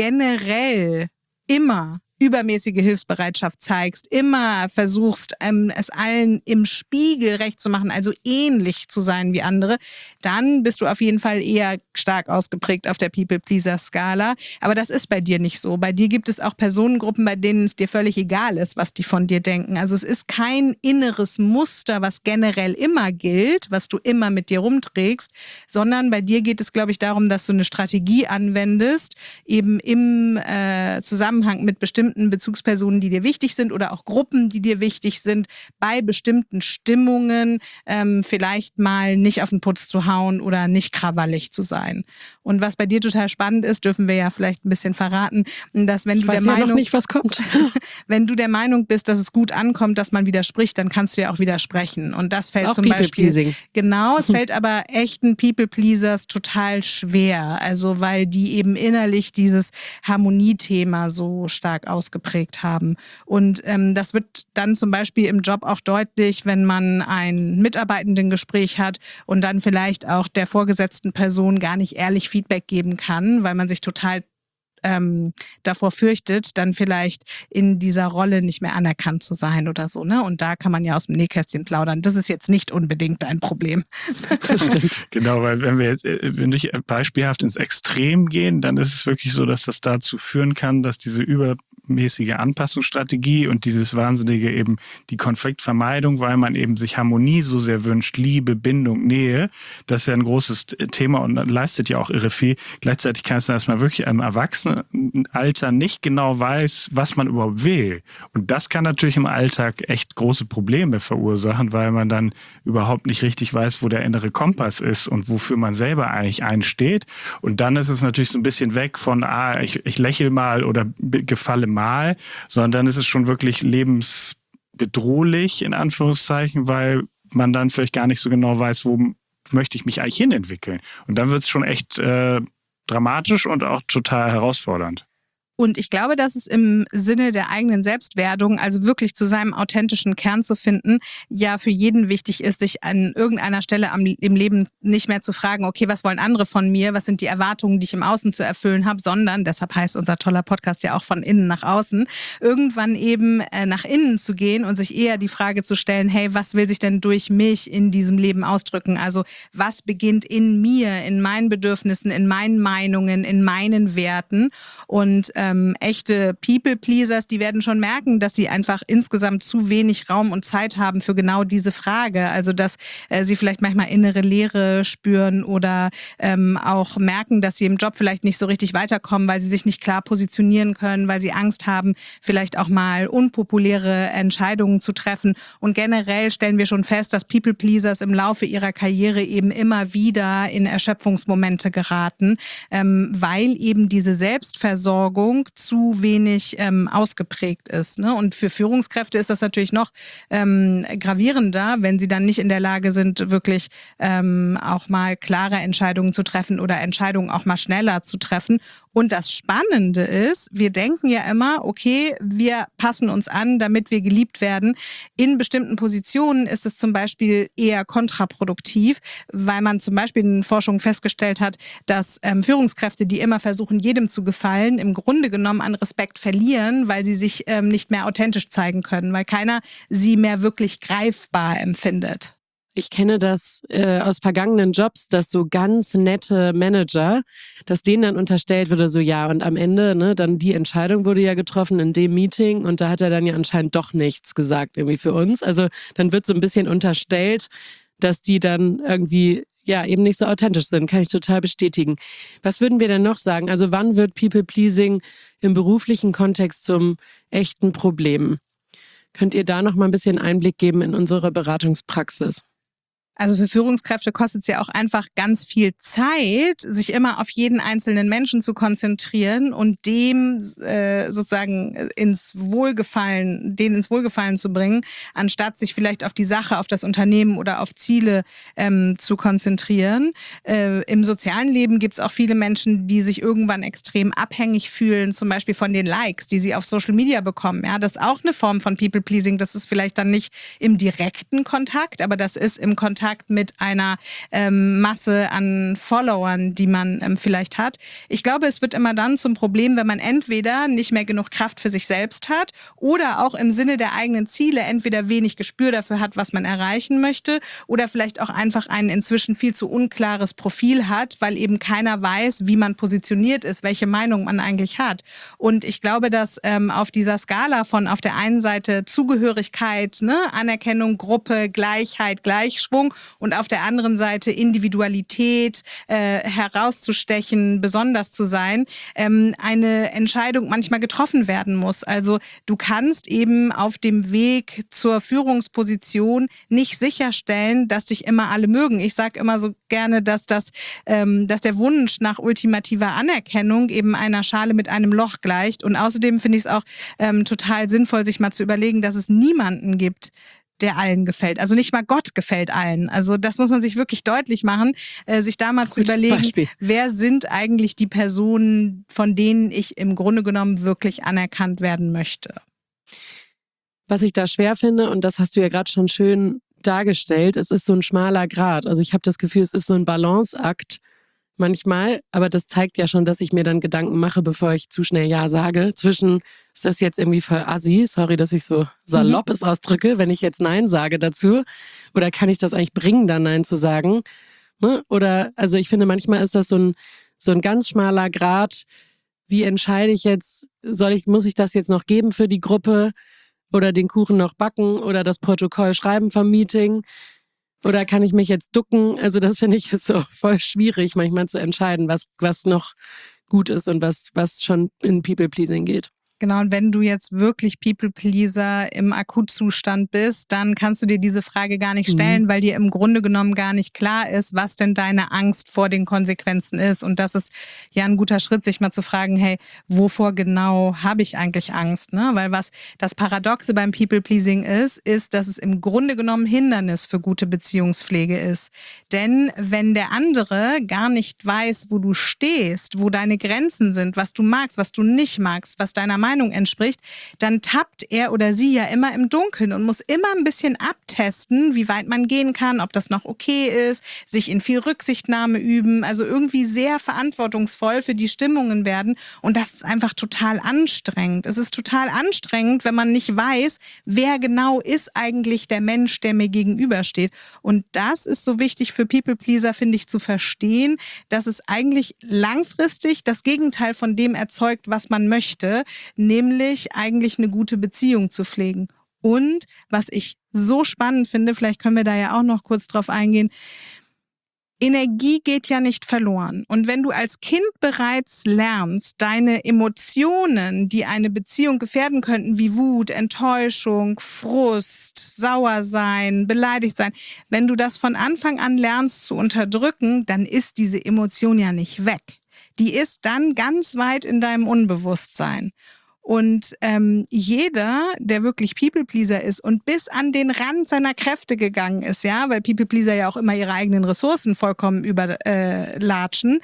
generell immer übermäßige Hilfsbereitschaft zeigst, immer versuchst, ähm, es allen im Spiegel recht zu machen, also ähnlich zu sein wie andere, dann bist du auf jeden Fall eher stark ausgeprägt auf der People-Pleaser-Skala. Aber das ist bei dir nicht so. Bei dir gibt es auch Personengruppen, bei denen es dir völlig egal ist, was die von dir denken. Also es ist kein inneres Muster, was generell immer gilt, was du immer mit dir rumträgst, sondern bei dir geht es, glaube ich, darum, dass du eine Strategie anwendest, eben im äh, Zusammenhang mit bestimmten bestimmten Bezugspersonen, die dir wichtig sind oder auch Gruppen, die dir wichtig sind, bei bestimmten Stimmungen ähm, vielleicht mal nicht auf den Putz zu hauen oder nicht krawallig zu sein. Und was bei dir total spannend ist, dürfen wir ja vielleicht ein bisschen verraten, dass wenn ich du weiß der ja Meinung, noch nicht, was kommt. wenn du der Meinung bist, dass es gut ankommt, dass man widerspricht, dann kannst du ja auch widersprechen. Und das fällt ist auch zum Beispiel People-Pleasing. Genau, es fällt aber echten People-Pleasers total schwer. Also weil die eben innerlich dieses Harmoniethema so stark ausgeprägt haben. Und ähm, das wird dann zum Beispiel im Job auch deutlich, wenn man ein Mitarbeitendengespräch hat und dann vielleicht auch der vorgesetzten Person gar nicht ehrlich Feedback geben kann, weil man sich total Ähm, davor fürchtet, dann vielleicht in dieser Rolle nicht mehr anerkannt zu sein oder so, ne? Und da kann man ja aus dem Nähkästchen plaudern. Das ist jetzt nicht unbedingt ein Problem. Das stimmt. Genau, weil wenn wir jetzt wenn wir beispielhaft ins Extrem gehen, dann ist es wirklich so, dass das dazu führen kann, dass diese übermäßige Anpassungsstrategie und dieses wahnsinnige eben die Konfliktvermeidung, weil man eben sich Harmonie so sehr wünscht, Liebe, Bindung, Nähe, das ist ja ein großes Thema und leistet ja auch irre viel. Gleichzeitig kann es sein, dass man wirklich einem Erwachsenenalter nicht genau weiß, was man überhaupt will. Und das kann natürlich im Alltag echt große Probleme verursachen, weil man dann überhaupt nicht richtig weiß, wo der innere Kompass ist und wofür man selber eigentlich einsteht. Und dann ist es natürlich so ein bisschen weg von, ah, ich, ich lächle mal oder gefalle mal, sondern dann ist es schon wirklich lebensbedrohlich, in Anführungszeichen, weil man dann vielleicht gar nicht so genau weiß, wo möchte ich mich eigentlich hinentwickeln. Und dann wird es schon echt äh, dramatisch und auch total herausfordernd. Und ich glaube, dass es im Sinne der eigenen Selbstwerdung, also wirklich zu seinem authentischen Kern zu finden, ja für jeden wichtig ist, sich an irgendeiner Stelle am, im Leben nicht mehr zu fragen, okay, was wollen andere von mir, was sind die Erwartungen, die ich im Außen zu erfüllen habe, sondern, deshalb heißt unser toller Podcast ja auch von innen nach außen, irgendwann eben äh, nach innen zu gehen und sich eher die Frage zu stellen, hey, was will sich denn durch mich in diesem Leben ausdrücken? Also was beginnt in mir, in meinen Bedürfnissen, in meinen Meinungen, in meinen Werten? Und Ähm, echte People-Pleasers, die werden schon merken, dass sie einfach insgesamt zu wenig Raum und Zeit haben für genau diese Frage. Also dass äh, sie vielleicht manchmal innere Leere spüren oder ähm, auch merken, dass sie im Job vielleicht nicht so richtig weiterkommen, weil sie sich nicht klar positionieren können, weil sie Angst haben, vielleicht auch mal unpopuläre Entscheidungen zu treffen. Und generell stellen wir schon fest, dass People-Pleasers im Laufe ihrer Karriere eben immer wieder in Erschöpfungsmomente geraten, ähm, weil eben diese Selbstversorgung zu wenig ähm, ausgeprägt ist. Ne? Und für Führungskräfte ist das natürlich noch ähm, gravierender, wenn sie dann nicht in der Lage sind, wirklich ähm, auch mal klare Entscheidungen zu treffen oder Entscheidungen auch mal schneller zu treffen. Und das Spannende ist, wir denken ja immer, okay, wir passen uns an, damit wir geliebt werden. In bestimmten Positionen ist es zum Beispiel eher kontraproduktiv, weil man zum Beispiel in Forschung festgestellt hat, dass ähm, Führungskräfte, die immer versuchen, jedem zu gefallen, im Grunde genommen an Respekt verlieren, weil sie sich ähm, nicht mehr authentisch zeigen können, weil keiner sie mehr wirklich greifbar empfindet. Ich kenne das äh, aus vergangenen Jobs, dass so ganz nette Manager, dass denen dann unterstellt wurde, so ja, und am Ende, ne, dann die Entscheidung wurde ja getroffen in dem Meeting und da hat er dann ja anscheinend doch nichts gesagt irgendwie für uns. Also dann wird so ein bisschen unterstellt, dass die dann irgendwie ja eben nicht so authentisch sind, kann ich total bestätigen. Was würden wir denn noch sagen? Also wann wird People-Pleasing im beruflichen Kontext zum echten Problem? Könnt ihr da noch mal ein bisschen Einblick geben in unsere Beratungspraxis? Also für Führungskräfte kostet es ja auch einfach ganz viel Zeit, sich immer auf jeden einzelnen Menschen zu konzentrieren und dem äh, sozusagen ins Wohlgefallen, den ins Wohlgefallen zu bringen, anstatt sich vielleicht auf die Sache, auf das Unternehmen oder auf Ziele ähm, zu konzentrieren. Äh, Im sozialen Leben gibt es auch viele Menschen, die sich irgendwann extrem abhängig fühlen, zum Beispiel von den Likes, die sie auf Social Media bekommen. Ja, das ist auch eine Form von People-Pleasing. Das ist vielleicht dann nicht im direkten Kontakt, aber das ist im Kontakt mit einer ähm, Masse an Followern, die man ähm, vielleicht hat. Ich glaube, es wird immer dann zum Problem, wenn man entweder nicht mehr genug Kraft für sich selbst hat oder auch im Sinne der eigenen Ziele entweder wenig Gespür dafür hat, was man erreichen möchte oder vielleicht auch einfach ein inzwischen viel zu unklares Profil hat, weil eben keiner weiß, wie man positioniert ist, welche Meinung man eigentlich hat. Und ich glaube, dass ähm, auf dieser Skala von auf der einen Seite Zugehörigkeit, ne, Anerkennung, Gruppe, Gleichheit, Gleichschwung und auf der anderen Seite Individualität, äh, herauszustechen, besonders zu sein, ähm, eine Entscheidung manchmal getroffen werden muss. Also du kannst eben auf dem Weg zur Führungsposition nicht sicherstellen, dass dich immer alle mögen. Ich sage immer so gerne, dass das, ähm, dass der Wunsch nach ultimativer Anerkennung eben einer Schale mit einem Loch gleicht. Und außerdem finde ich es auch ähm, total sinnvoll, sich mal zu überlegen, dass es niemanden gibt, der allen gefällt. Also nicht mal Gott gefällt allen. Also das muss man sich wirklich deutlich machen, äh, sich da mal zu Gutes überlegen, Beispiel. Wer sind eigentlich die Personen, von denen ich im Grunde genommen wirklich anerkannt werden möchte. Was ich da schwer finde, und das hast du ja gerade schon schön dargestellt, es ist so ein schmaler Grat. Also ich habe das Gefühl, es ist so ein Balanceakt manchmal, aber das zeigt ja schon, dass ich mir dann Gedanken mache, bevor ich zu schnell Ja sage. Zwischen, ist das jetzt irgendwie voll assi, sorry, dass ich so salopp es ausdrücke, wenn ich jetzt Nein sage dazu, oder kann ich das eigentlich bringen, dann Nein zu sagen? Ne? Oder, also ich finde, manchmal ist das so ein, so ein ganz schmaler Grat. Wie entscheide ich jetzt, soll ich, muss ich das jetzt noch geben für die Gruppe? Oder den Kuchen noch backen oder das Protokoll schreiben vom Meeting? Oder kann ich mich jetzt ducken? Also das finde ich ist so voll schwierig, manchmal zu entscheiden, was, was noch gut ist und was, was schon in People-Pleasing geht. Genau, und wenn du jetzt wirklich People-Pleaser im Akutzustand bist, dann kannst du dir diese Frage gar nicht stellen, mhm. weil dir im Grunde genommen gar nicht klar ist, was denn deine Angst vor den Konsequenzen ist. Und das ist ja ein guter Schritt, sich mal zu fragen, hey, wovor genau habe ich eigentlich Angst? Ne? Weil was das Paradoxe beim People-Pleasing ist, ist, dass es im Grunde genommen Hindernis für gute Beziehungspflege ist. Denn wenn der andere gar nicht weiß, wo du stehst, wo deine Grenzen sind, was du magst, was du nicht magst, was deiner Meinung entspricht, dann tappt er oder sie ja immer im Dunkeln und muss immer ein bisschen abtesten, wie weit man gehen kann, ob das noch okay ist, sich in viel Rücksichtnahme üben, also irgendwie sehr verantwortungsvoll für die Stimmungen werden und das ist einfach total anstrengend. Es ist total anstrengend, wenn man nicht weiß, wer genau ist eigentlich der Mensch, der mir gegenübersteht. Und das ist so wichtig für People-Pleaser, finde ich, zu verstehen, dass es eigentlich langfristig das Gegenteil von dem erzeugt, was man möchte, nämlich eigentlich eine gute Beziehung zu pflegen. Und was ich so spannend finde, vielleicht können wir da ja auch noch kurz drauf eingehen, Energie geht ja nicht verloren. Und wenn du als Kind bereits lernst, deine Emotionen, die eine Beziehung gefährden könnten, wie Wut, Enttäuschung, Frust, sauer sein, beleidigt sein, wenn du das von Anfang an lernst zu unterdrücken, dann ist diese Emotion ja nicht weg. Die ist dann ganz weit in deinem Unbewusstsein. Und ähm, jeder, der wirklich People-Pleaser ist und bis an den Rand seiner Kräfte gegangen ist, ja, weil People-Pleaser ja auch immer ihre eigenen Ressourcen vollkommen überlatschen,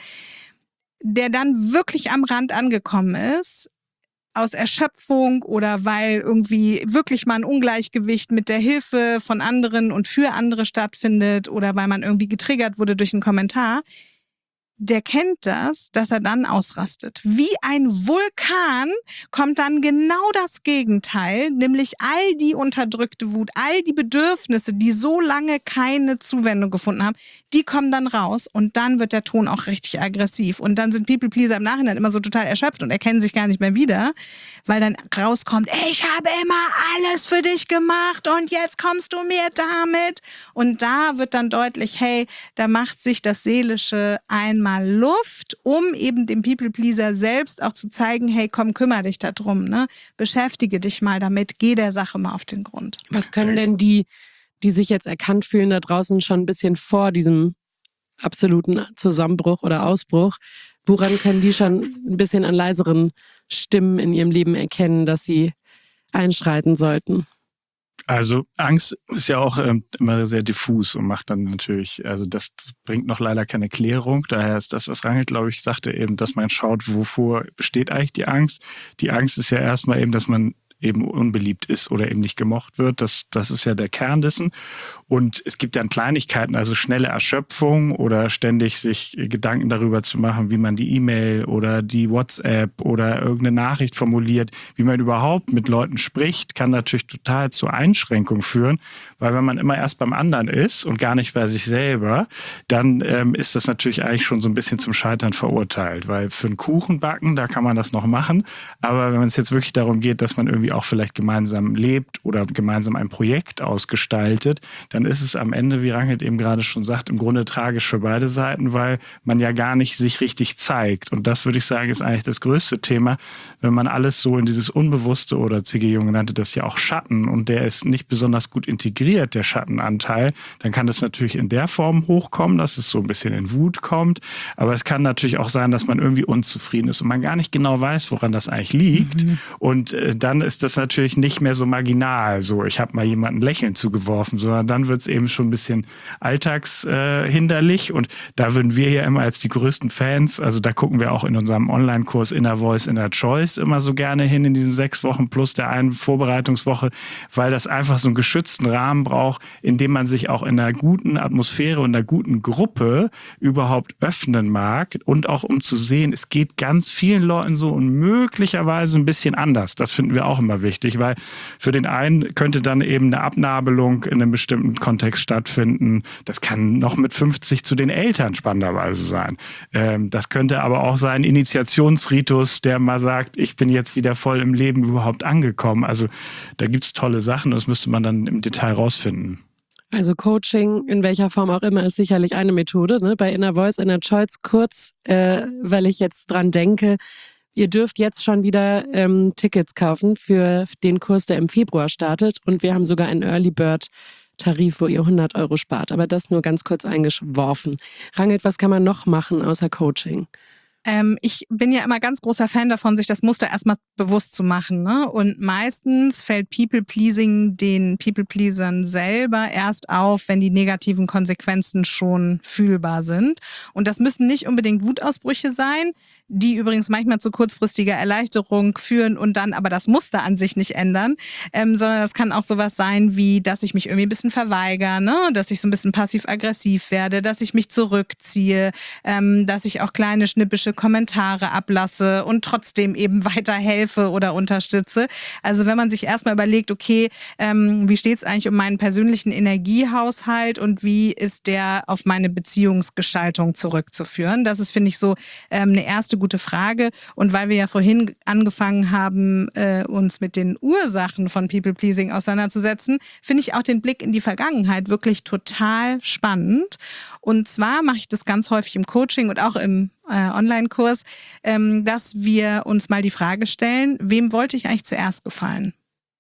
der dann wirklich am Rand angekommen ist, aus Erschöpfung oder weil irgendwie wirklich mal ein Ungleichgewicht mit der Hilfe von anderen und für andere stattfindet oder weil man irgendwie getriggert wurde durch einen Kommentar, der kennt das, dass er dann ausrastet. Wie ein Vulkan kommt dann genau das Gegenteil, nämlich all die unterdrückte Wut, all die Bedürfnisse, die so lange keine Zuwendung gefunden haben, die kommen dann raus und dann wird der Ton auch richtig aggressiv. Und dann sind People-Pleaser im Nachhinein immer so total erschöpft und erkennen sich gar nicht mehr wieder, weil dann rauskommt, ich habe immer alles für dich gemacht und jetzt kommst du mir damit. Und da wird dann deutlich, hey, da macht sich das Seelische einmal Luft, um eben dem People-Pleaser selbst auch zu zeigen, hey, komm, kümmere dich darum, ne? Beschäftige dich mal damit, geh der Sache mal auf den Grund. Was können denn die, die sich jetzt erkannt fühlen da draußen schon ein bisschen vor diesem absoluten Zusammenbruch oder Ausbruch, woran können die schon ein bisschen an leiseren Stimmen in ihrem Leben erkennen, dass sie einschreiten sollten? Also Angst ist ja auch ähm, immer sehr diffus und macht dann natürlich, also das bringt noch leider keine Klärung. Daher ist das, was Rangel, glaube ich, sagte eben, dass man schaut, wovor besteht eigentlich die Angst. Die Angst ist ja erstmal eben, dass man eben unbeliebt ist oder eben nicht gemocht wird. Das, das ist ja der Kern dessen. Und es gibt dann Kleinigkeiten, also schnelle Erschöpfung oder ständig sich Gedanken darüber zu machen, wie man die E-Mail oder die WhatsApp oder irgendeine Nachricht formuliert, wie man überhaupt mit Leuten spricht, kann natürlich total zur Einschränkung führen, weil wenn man immer erst beim anderen ist und gar nicht bei sich selber, dann ähm, ist das natürlich eigentlich schon so ein bisschen zum Scheitern verurteilt, weil für einen Kuchen backen, da kann man das noch machen, aber wenn es jetzt wirklich darum geht, dass man irgendwie irgendwie auch vielleicht gemeinsam lebt oder gemeinsam ein Projekt ausgestaltet, dann ist es am Ende, wie Rangelt eben gerade schon sagt, im Grunde tragisch für beide Seiten, weil man ja gar nicht sich richtig zeigt. Und das, würde ich sagen, ist eigentlich das größte Thema, wenn man alles so in dieses Unbewusste, oder C G Jung nannte das ja auch Schatten, und der ist nicht besonders gut integriert, der Schattenanteil, dann kann das natürlich in der Form hochkommen, dass es so ein bisschen in Wut kommt. Aber es kann natürlich auch sein, dass man irgendwie unzufrieden ist und man gar nicht genau weiß, woran das eigentlich liegt. Mhm. Und äh, dann ist das natürlich nicht mehr so marginal, so ich habe mal jemanden Lächeln zugeworfen, sondern dann wird es eben schon ein bisschen alltagshinderlich. Äh, und da würden wir ja immer als die größten Fans, also da gucken wir auch in unserem Online-Kurs Inner Voice, Inner Choice immer so gerne hin in diesen sechs Wochen plus der einen Vorbereitungswoche, weil das einfach so einen geschützten Rahmen braucht, in dem man sich auch in einer guten Atmosphäre und einer guten Gruppe überhaupt öffnen mag, und auch um zu sehen, es geht ganz vielen Leuten so und möglicherweise ein bisschen anders. Das finden wir auch immer wichtig, weil für den einen könnte dann eben eine Abnabelung in einem bestimmten Kontext stattfinden. Das kann noch mit fünfzig zu den Eltern spannenderweise sein. Ähm, das könnte aber auch sein Initiationsritus, der mal sagt, ich bin jetzt wieder voll im Leben überhaupt angekommen. Also da gibt es tolle Sachen, das müsste man dann im Detail rausfinden. Also Coaching, in welcher Form auch immer, ist sicherlich eine Methode. Ne? Bei Inner Voice, Inner Choice kurz, äh, weil ich jetzt dran denke, ihr dürft jetzt schon wieder ähm, Tickets kaufen für den Kurs, der im Februar startet. Und wir haben sogar einen Early Bird Tarif, wo ihr hundert Euro spart. Aber das nur ganz kurz eingeworfen. Rangelt, was kann man noch machen außer Coaching? Ähm, ich bin ja immer ganz großer Fan davon, sich das Muster erstmal bewusst zu machen. Ne? Und meistens fällt People-Pleasing den People-Pleasern selber erst auf, wenn die negativen Konsequenzen schon fühlbar sind. Und das müssen nicht unbedingt Wutausbrüche sein, die übrigens manchmal zu kurzfristiger Erleichterung führen und dann aber das Muster an sich nicht ändern, ähm, sondern das kann auch sowas sein wie, dass ich mich irgendwie ein bisschen verweigere, ne? Dass ich so ein bisschen passiv-aggressiv werde, dass ich mich zurückziehe, ähm, dass ich auch kleine schnippische Kommentare ablasse und trotzdem eben weiterhelfe oder unterstütze. Also wenn man sich erstmal überlegt, okay, ähm, wie steht es eigentlich um meinen persönlichen Energiehaushalt und wie ist der auf meine Beziehungsgestaltung zurückzuführen? Das ist, finde ich, so ähm, eine erste gute Frage. Und weil wir ja vorhin angefangen haben, äh, uns mit den Ursachen von People-Pleasing auseinanderzusetzen, finde ich auch den Blick in die Vergangenheit wirklich total spannend. Und zwar mache ich das ganz häufig im Coaching und auch im äh, Online-Kurs, ähm, dass wir uns mal die Frage stellen, wem wollte ich eigentlich zuerst gefallen?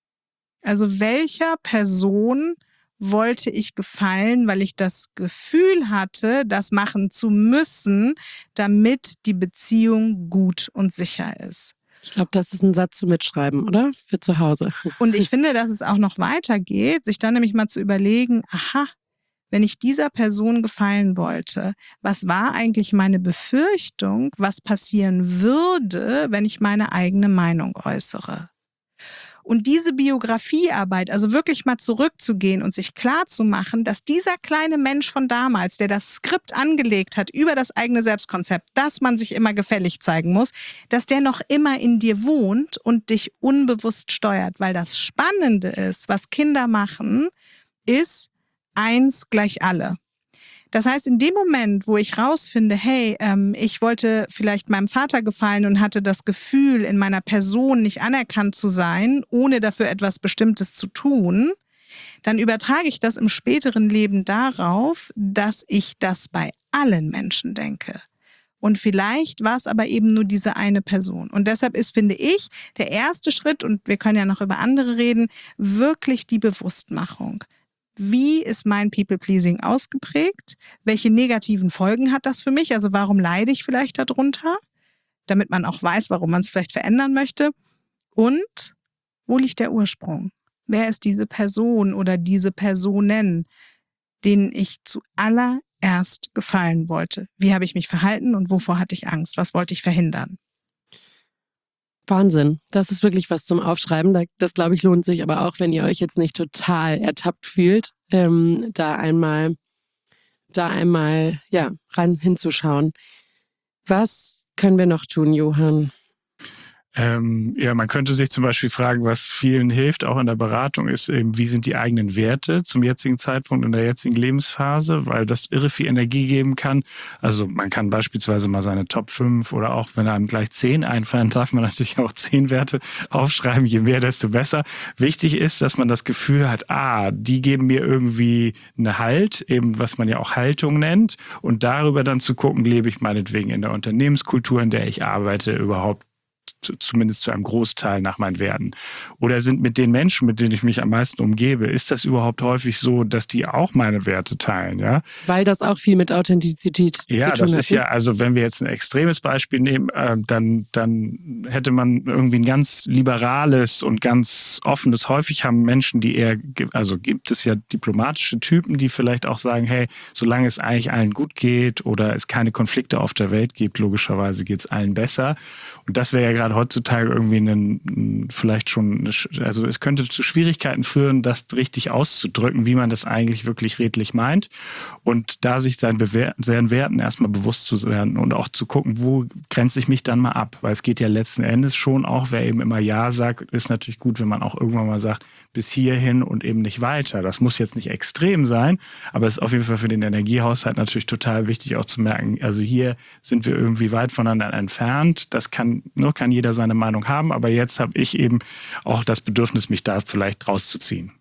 Also welcher Person wollte ich gefallen, weil ich das Gefühl hatte, das machen zu müssen, damit die Beziehung gut und sicher ist. Ich glaube, das ist ein Satz zum Mitschreiben, oder? Für zu Hause. Und ich finde, dass es auch noch weitergeht, sich dann nämlich mal zu überlegen, aha, wenn ich dieser Person gefallen wollte, was war eigentlich meine Befürchtung, was passieren würde, wenn ich meine eigene Meinung äußere? Und diese Biografiearbeit, also wirklich mal zurückzugehen und sich klarzumachen, dass dieser kleine Mensch von damals, der das Skript angelegt hat über das eigene Selbstkonzept, dass man sich immer gefällig zeigen muss, dass der noch immer in dir wohnt und dich unbewusst steuert. Weil das Spannende ist, was Kinder machen, ist eins gleich alle. Das heißt, in dem Moment, wo ich rausfinde, hey, ähm, ich wollte vielleicht meinem Vater gefallen und hatte das Gefühl, in meiner Person nicht anerkannt zu sein, ohne dafür etwas Bestimmtes zu tun, dann übertrage ich das im späteren Leben darauf, dass ich das bei allen Menschen denke. Und vielleicht war es aber eben nur diese eine Person. Und deshalb ist, finde ich, der erste Schritt, und wir können ja noch über andere reden, wirklich die Bewusstmachung. Wie ist mein People-Pleasing ausgeprägt? Welche negativen Folgen hat das für mich? Also warum leide ich vielleicht darunter? Damit man auch weiß, warum man es vielleicht verändern möchte. Und wo liegt der Ursprung? Wer ist diese Person oder diese Personen, denen ich zuallererst gefallen wollte? Wie habe ich mich verhalten und wovor hatte ich Angst? Was wollte ich verhindern? Wahnsinn. Das ist wirklich was zum Aufschreiben. Das, glaube ich, lohnt sich aber auch, wenn ihr euch jetzt nicht total ertappt fühlt, ähm, da einmal, da einmal, ja, rein hinzuschauen. Was können wir noch tun, Johann? Ähm, ja, man könnte sich zum Beispiel fragen, was vielen hilft, auch in der Beratung, ist eben, wie sind die eigenen Werte zum jetzigen Zeitpunkt in der jetzigen Lebensphase, weil das irre viel Energie geben kann. Also man kann beispielsweise mal seine Top fünf oder auch, wenn einem gleich zehn einfallen, darf man natürlich auch zehn Werte aufschreiben, je mehr, desto besser. Wichtig ist, dass man das Gefühl hat, ah, die geben mir irgendwie eine Halt, eben was man ja auch Haltung nennt, und darüber dann zu gucken, lebe ich meinetwegen in der Unternehmenskultur, in der ich arbeite, überhaupt zumindest zu einem Großteil nach meinen Werten. Oder sind mit den Menschen, mit denen ich mich am meisten umgebe, ist das überhaupt häufig so, dass die auch meine Werte teilen? Ja? Weil das auch viel mit Authentizität ja, zu tun hat. Ja, das ist ja, also wenn wir jetzt ein extremes Beispiel nehmen, äh, dann, dann hätte man irgendwie ein ganz liberales und ganz offenes. Häufig haben Menschen, die eher, also gibt es ja diplomatische Typen, die vielleicht auch sagen, hey, solange es eigentlich allen gut geht oder es keine Konflikte auf der Welt gibt, logischerweise geht es allen besser. Und das wäre ja gerade heutzutage irgendwie einen, vielleicht schon, also es könnte zu Schwierigkeiten führen, das richtig auszudrücken, wie man das eigentlich wirklich redlich meint. Und da sich seinen, Bewer- seinen Werten erstmal bewusst zu werden und auch zu gucken, wo grenze ich mich dann mal ab. Weil es geht ja letzten Endes schon auch, wer eben immer Ja sagt, ist natürlich gut, wenn man auch irgendwann mal sagt, bis hierhin und eben nicht weiter. Das muss jetzt nicht extrem sein, aber es ist auf jeden Fall für den Energiehaushalt natürlich total wichtig auch zu merken, also hier sind wir irgendwie weit voneinander entfernt. Das kann, nur kann jeder seine Meinung haben, aber jetzt habe ich eben auch das Bedürfnis, mich da vielleicht rauszuziehen.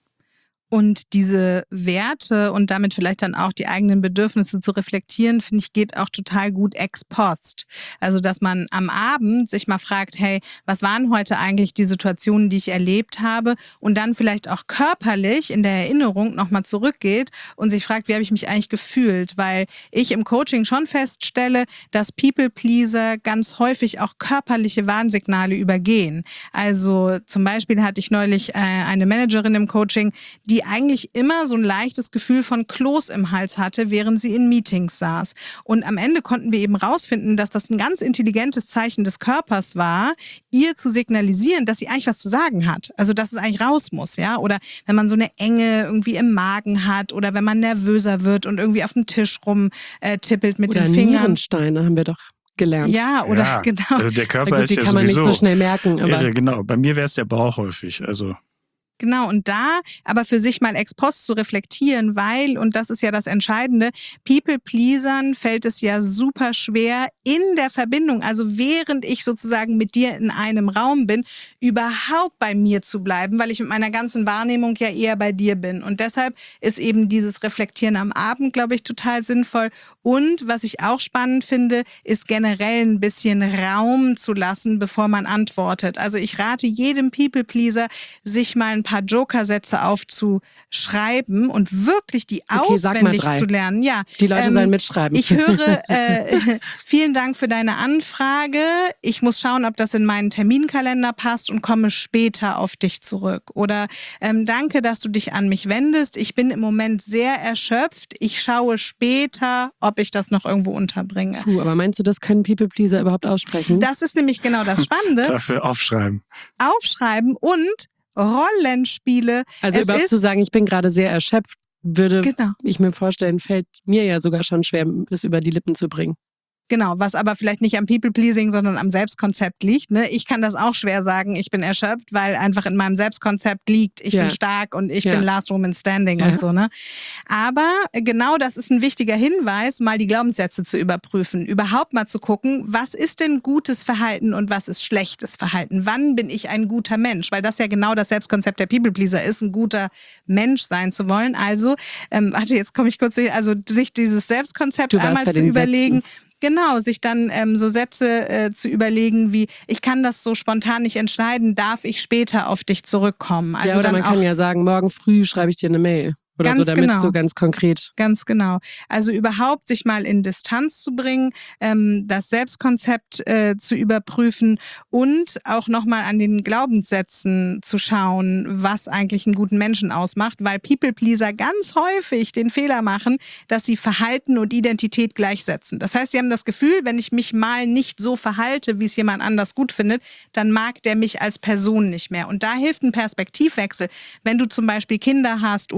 Und diese Werte und damit vielleicht dann auch die eigenen Bedürfnisse zu reflektieren, finde ich, geht auch total gut ex post. Also, dass man am Abend sich mal fragt, hey, was waren heute eigentlich die Situationen, die ich erlebt habe? Und dann vielleicht auch körperlich in der Erinnerung nochmal zurückgeht und sich fragt, wie habe ich mich eigentlich gefühlt? Weil ich im Coaching schon feststelle, dass People-Pleaser ganz häufig auch körperliche Warnsignale übergehen. Also zum Beispiel hatte ich neulich äh, eine Managerin im Coaching, die die eigentlich immer so ein leichtes Gefühl von Kloß im Hals hatte, während sie in Meetings saß. Und am Ende konnten wir eben rausfinden, dass das ein ganz intelligentes Zeichen des Körpers war, ihr zu signalisieren, dass sie eigentlich was zu sagen hat. Also, dass es eigentlich raus muss, ja. Oder wenn man so eine Enge irgendwie im Magen hat oder wenn man nervöser wird und irgendwie auf dem Tisch rumtippelt äh, mit oder den Fingern. Nierensteine haben wir doch gelernt. Ja, oder ja, genau. Also der Körper gut, ist die ja kann man sowieso nicht so schnell merken. Aber irre, genau. Bei mir wäre es der Bauch häufig, also Genau, und da aber für sich mal ex post zu reflektieren, weil, und das ist ja das Entscheidende, People-Pleasern fällt es ja super schwer in der Verbindung, also während ich sozusagen mit dir in einem Raum bin, überhaupt bei mir zu bleiben, weil ich mit meiner ganzen Wahrnehmung ja eher bei dir bin. Und deshalb ist eben dieses Reflektieren am Abend, glaube ich, total sinnvoll. Und was ich auch spannend finde, ist generell ein bisschen Raum zu lassen, bevor man antwortet. Also ich rate jedem People-Pleaser, sich mal ein paar Joker-Sätze aufzuschreiben und wirklich die okay, auswendig zu lernen. Ja, die Leute ähm, sollen mitschreiben. Ich höre, äh, vielen Dank für deine Anfrage. Ich muss schauen, ob das in meinen Terminkalender passt und komme später auf dich zurück. Oder ähm, danke, dass du dich an mich wendest. Ich bin im Moment sehr erschöpft. Ich schaue später, ob ich das noch irgendwo unterbringe. Puh, aber meinst du, das können People-Pleaser überhaupt aussprechen? Das ist nämlich genau das Spannende. Dafür aufschreiben. Aufschreiben und Rollenspiele. Also es überhaupt ist, zu sagen, ich bin gerade sehr erschöpft, würde genau. ich mir vorstellen, fällt mir ja sogar schon schwer, das über die Lippen zu bringen. Genau, was aber vielleicht nicht am People-Pleasing, sondern am Selbstkonzept liegt. Ne? Ich kann das auch schwer sagen, ich bin erschöpft, weil einfach in meinem Selbstkonzept liegt, ich ja. bin stark und ich ja. bin Last Woman Standing ja. und so. Ne? Aber genau das ist ein wichtiger Hinweis, mal die Glaubenssätze zu überprüfen. Überhaupt mal zu gucken, was ist denn gutes Verhalten und was ist schlechtes Verhalten? Wann bin ich ein guter Mensch? Weil das ja genau das Selbstkonzept der People-Pleaser ist, ein guter Mensch sein zu wollen. Also, ähm, warte, jetzt komme ich kurz zu, also sich dieses Selbstkonzept einmal zu überlegen. Sätzen. Genau, sich dann ähm, so Sätze äh, zu überlegen wie, ich kann das so spontan nicht entscheiden, darf ich später auf dich zurückkommen? Also ja, oder dann man auch, kann ja sagen, morgen früh schreibe ich dir eine Mail. Oder ganz so, damit genau. so ganz konkret. Ganz genau. Also überhaupt sich mal in Distanz zu bringen, ähm, das Selbstkonzept äh, zu überprüfen und auch nochmal an den Glaubenssätzen zu schauen, was eigentlich einen guten Menschen ausmacht, weil People-Pleaser ganz häufig den Fehler machen, dass sie Verhalten und Identität gleichsetzen. Das heißt, sie haben das Gefühl, wenn ich mich mal nicht so verhalte, wie es jemand anders gut findet, dann mag der mich als Person nicht mehr. Und da hilft ein Perspektivwechsel. Wenn du zum Beispiel Kinder hast oder du hast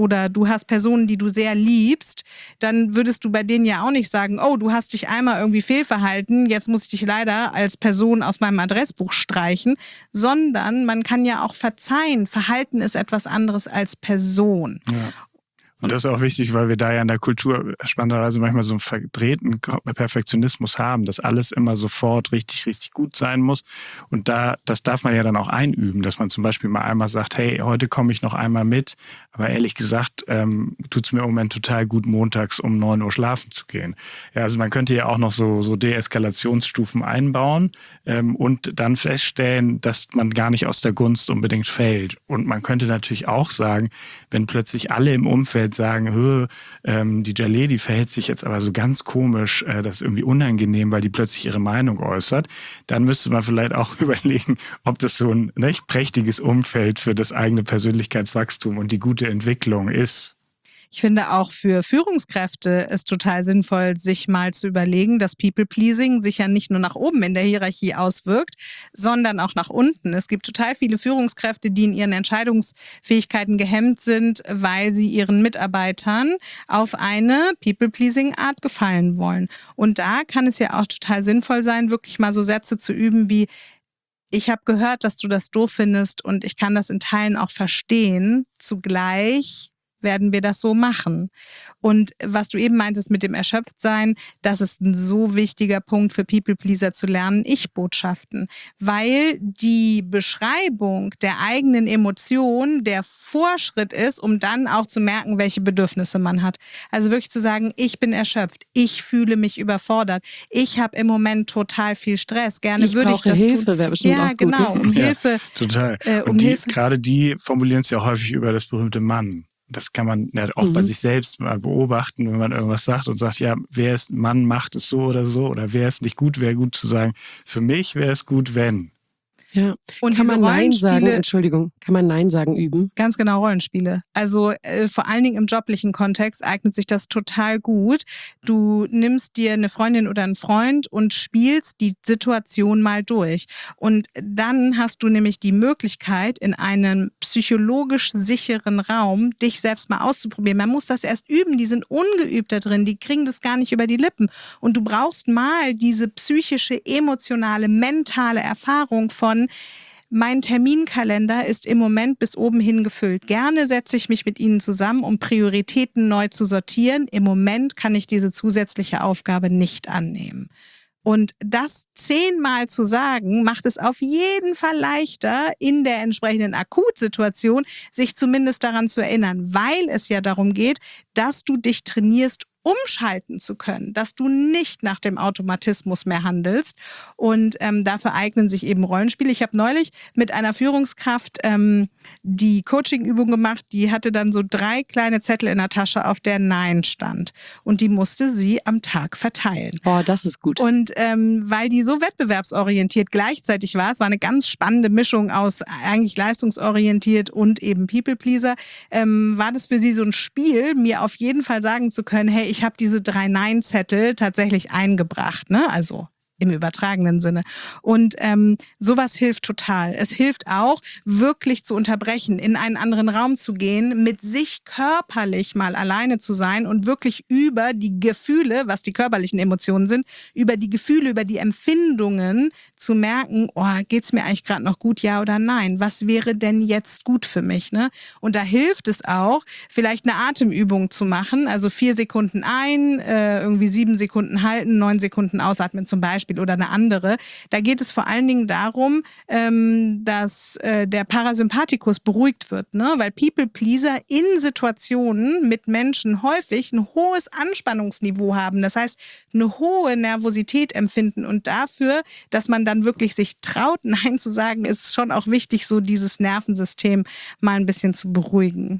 hast Personen, die du sehr liebst, dann würdest du bei denen ja auch nicht sagen, oh, du hast dich einmal irgendwie fehlverhalten, jetzt muss ich dich leider als Person aus meinem Adressbuch streichen, sondern man kann ja auch verzeihen. Verhalten ist etwas anderes als Person. Ja. Und das ist auch wichtig, weil wir da ja in der Kultur spannenderweise manchmal so einen verdrehten Perfektionismus haben, dass alles immer sofort richtig, richtig gut sein muss. Und da, das darf man ja dann auch einüben, dass man zum Beispiel mal einmal sagt, hey, heute komme ich noch einmal mit. Aber ehrlich gesagt, ähm, tut es mir im Moment total gut, montags um neun Uhr schlafen zu gehen. Ja, also man könnte ja auch noch so, so Deeskalationsstufen einbauen ähm, und dann feststellen, dass man gar nicht aus der Gunst unbedingt fällt. Und man könnte natürlich auch sagen, wenn plötzlich alle im Umfeld sagen, Hö, ähm, die Jaleh, die verhält sich jetzt aber so ganz komisch, äh, das ist irgendwie unangenehm, weil die plötzlich ihre Meinung äußert, dann müsste man vielleicht auch überlegen, ob das so ein nicht, prächtiges Umfeld für das eigene Persönlichkeitswachstum und die gute Entwicklung ist. Ich finde auch für Führungskräfte ist total sinnvoll, sich mal zu überlegen, dass People-Pleasing sich ja nicht nur nach oben in der Hierarchie auswirkt, sondern auch nach unten. Es gibt total viele Führungskräfte, die in ihren Entscheidungsfähigkeiten gehemmt sind, weil sie ihren Mitarbeitern auf eine People-Pleasing-Art gefallen wollen. Und da kann es ja auch total sinnvoll sein, wirklich mal so Sätze zu üben wie: Ich habe gehört, dass du das doof findest und ich kann das in Teilen auch verstehen. Zugleich werden wir das so machen. Und was du eben meintest mit dem Erschöpftsein, das ist ein so wichtiger Punkt für People-Pleaser zu lernen, Ich-Botschaften. Weil die Beschreibung der eigenen Emotion der Vorschritt ist, um dann auch zu merken, welche Bedürfnisse man hat. Also wirklich zu sagen, ich bin erschöpft, ich fühle mich überfordert, ich habe im Moment total viel Stress, gerne ich würde ich das Hilfe, tun. Wäre bestimmt ja, auch gut. genau, um Ja, Hilfe. Total. Äh, um Und die, Hilfe. gerade die formulieren es ja häufig über das berühmte Mann. Das kann man ja auch mhm. bei sich selbst mal beobachten, wenn man irgendwas sagt und sagt, ja, wer ist Mann, macht es so oder so, oder wer ist nicht gut, wäre gut zu sagen, für mich wäre es gut, wenn. Ja. Und kann man Nein sagen, Rollenspiele- Entschuldigung, kann man Nein sagen üben? Ganz genau, Rollenspiele. Also äh, vor allen Dingen im joblichen Kontext eignet sich das total gut. Du nimmst dir eine Freundin oder einen Freund und spielst die Situation mal durch. Und dann hast du nämlich die Möglichkeit, in einem psychologisch sicheren Raum dich selbst mal auszuprobieren. Man muss das erst üben, die sind ungeübt da drin, die kriegen das gar nicht über die Lippen. Und du brauchst mal diese psychische, emotionale, mentale Erfahrung von: Mein Terminkalender ist im Moment bis oben hin gefüllt. Gerne setze ich mich mit Ihnen zusammen, um Prioritäten neu zu sortieren. Im Moment kann ich diese zusätzliche Aufgabe nicht annehmen. Und das zehnmal zu sagen, macht es auf jeden Fall leichter, in der entsprechenden Akutsituation sich zumindest daran zu erinnern, weil es ja darum geht, dass du dich trainierst, umschalten zu können, dass du nicht nach dem Automatismus mehr handelst. Und ähm, dafür eignen sich eben Rollenspiele. Ich habe neulich mit einer Führungskraft ähm, die Coaching-Übung gemacht, die hatte dann so drei kleine Zettel in der Tasche, auf der Nein stand. Und die musste sie am Tag verteilen. Oh, das ist gut. Und ähm, weil die so wettbewerbsorientiert gleichzeitig war, es war eine ganz spannende Mischung aus eigentlich leistungsorientiert und eben People-Pleaser, ähm, war das für sie so ein Spiel, mir auf jeden Fall sagen zu können, hey, ich habe diese drei Nein-Zettel tatsächlich eingebracht, ne? Also im übertragenen Sinne. Und ähm, sowas hilft total. Es hilft auch, wirklich zu unterbrechen, in einen anderen Raum zu gehen, mit sich körperlich mal alleine zu sein und wirklich über die Gefühle, was die körperlichen Emotionen sind, über die Gefühle, über die Empfindungen zu merken, oh, geht's mir eigentlich gerade noch gut, ja oder nein? Was wäre denn jetzt gut für mich? Ne? Und da hilft es auch, vielleicht eine Atemübung zu machen, also vier Sekunden ein, äh, irgendwie sieben Sekunden halten, neun Sekunden ausatmen zum Beispiel, oder eine andere. Da geht es vor allen Dingen darum, ähm, dass äh, der Parasympathikus beruhigt wird, ne? Weil People-Pleaser in Situationen mit Menschen häufig ein hohes Anspannungsniveau haben. Das heißt, eine hohe Nervosität empfinden. Und dafür, dass man dann wirklich sich traut, Nein zu sagen, ist schon auch wichtig, so dieses Nervensystem mal ein bisschen zu beruhigen.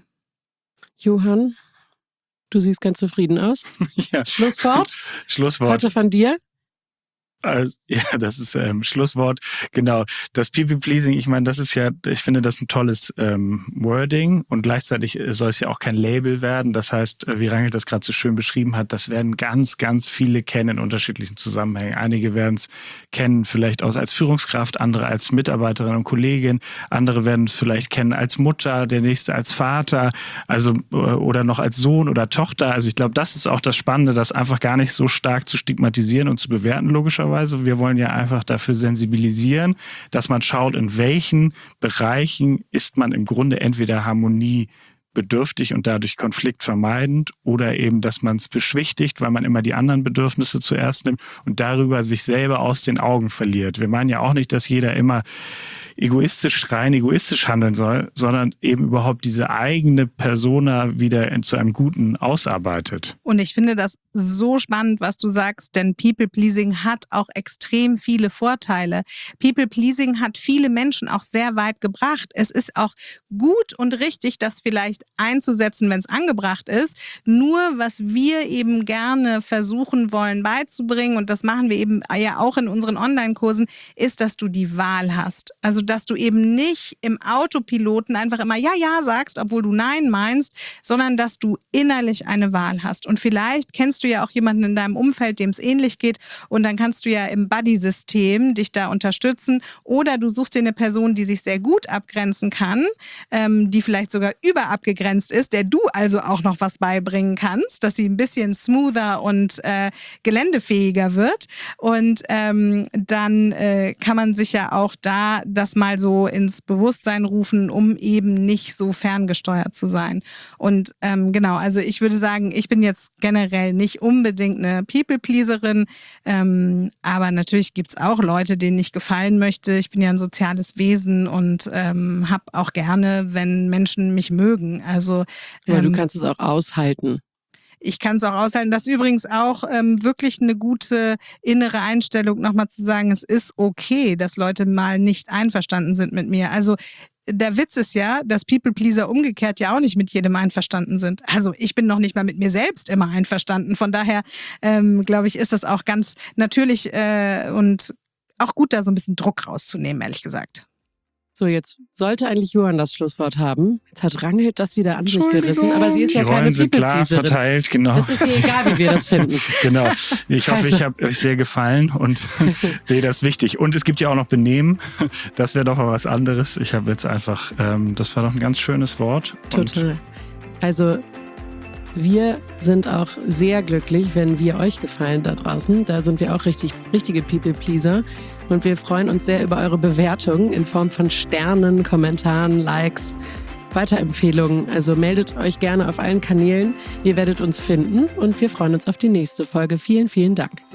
Johann, du siehst ganz zufrieden aus. Ja. Schlusswort? Schlusswort. Heute von dir? Also, ja, das ist ähm, Schlusswort. Genau. Das People-Pleasing, ich meine, das ist ja, ich finde das ein tolles ähm, Wording und gleichzeitig soll es ja auch kein Label werden. Das heißt, wie Rangelt das gerade so schön beschrieben hat, das werden ganz, ganz viele kennen in unterschiedlichen Zusammenhängen. Einige werden es kennen vielleicht aus als Führungskraft, andere als Mitarbeiterin und Kollegin, andere werden es vielleicht kennen als Mutter, der nächste als Vater, also oder noch als Sohn oder Tochter. Also ich glaube, das ist auch das Spannende, das einfach gar nicht so stark zu stigmatisieren und zu bewerten, logischerweise. Wir wollen ja einfach dafür sensibilisieren, dass man schaut, in welchen Bereichen ist man im Grunde entweder harmoniebedürftig und dadurch konfliktvermeidend oder eben, dass man es beschwichtigt, weil man immer die anderen Bedürfnisse zuerst nimmt und darüber sich selber aus den Augen verliert. Wir meinen ja auch nicht, dass jeder immer egoistisch, rein egoistisch handeln soll, sondern eben überhaupt diese eigene Persona wieder in, zu einem Guten ausarbeitet. Und ich finde das so spannend, was du sagst, denn People-Pleasing hat auch extrem viele Vorteile. People-Pleasing hat viele Menschen auch sehr weit gebracht. Es ist auch gut und richtig, das vielleicht einzusetzen, wenn es angebracht ist. Nur was wir eben gerne versuchen wollen beizubringen, und das machen wir eben ja auch in unseren Online-Kursen, ist, dass du die Wahl hast. Also dass du eben nicht im Autopiloten einfach immer ja, ja sagst, obwohl du nein meinst, sondern dass du innerlich eine Wahl hast. Und vielleicht kennst du ja auch jemanden in deinem Umfeld, dem es ähnlich geht, und dann kannst du ja im Buddy-System dich da unterstützen, oder du suchst dir eine Person, die sich sehr gut abgrenzen kann, ähm, die vielleicht sogar überabgegrenzt ist, der du also auch noch was beibringen kannst, dass sie ein bisschen smoother und äh, geländefähiger wird. Und ähm, dann äh, kann man sich ja auch da das mal so ins Bewusstsein rufen, um eben nicht so ferngesteuert zu sein. Und ähm, genau, also ich würde sagen, ich bin jetzt generell nicht unbedingt eine People-Pleaserin, ähm, aber natürlich gibt es auch Leute, denen ich gefallen möchte. Ich bin ja ein soziales Wesen und ähm, habe auch gerne, wenn Menschen mich mögen. Also ja, ähm, du kannst es auch aushalten. Ich kann es auch aushalten. Das ist übrigens auch ähm, wirklich eine gute innere Einstellung, nochmal zu sagen, es ist okay, dass Leute mal nicht einverstanden sind mit mir. Also der Witz ist ja, dass People-Pleaser umgekehrt ja auch nicht mit jedem einverstanden sind. Also ich bin noch nicht mal mit mir selbst immer einverstanden. Von daher, ähm, glaube ich, ist das auch ganz natürlich äh, und auch gut, da so ein bisschen Druck rauszunehmen, ehrlich gesagt. So, jetzt sollte eigentlich Johann das Schlusswort haben. Jetzt hat Rangelt das wieder an sich gerissen, aber sie ist die ja keine Rollen sind klar People-Pleaserin. verteilt, genau. Es ist ihr egal, wie wir das finden. Genau. Ich hoffe, Also. ich habe euch sehr gefallen und nee, das ist wichtig. Und es gibt ja auch noch Benehmen. Das wäre doch mal was anderes. Ich habe jetzt einfach, ähm, das war doch ein ganz schönes Wort. Total. Also wir sind auch sehr glücklich, wenn wir euch gefallen da draußen. Da sind wir auch richtig, richtige People-Pleaser. Und wir freuen uns sehr über eure Bewertungen in Form von Sternen, Kommentaren, Likes, Weiterempfehlungen. Also meldet euch gerne auf allen Kanälen. Ihr werdet uns finden und wir freuen uns auf die nächste Folge. Vielen, vielen Dank.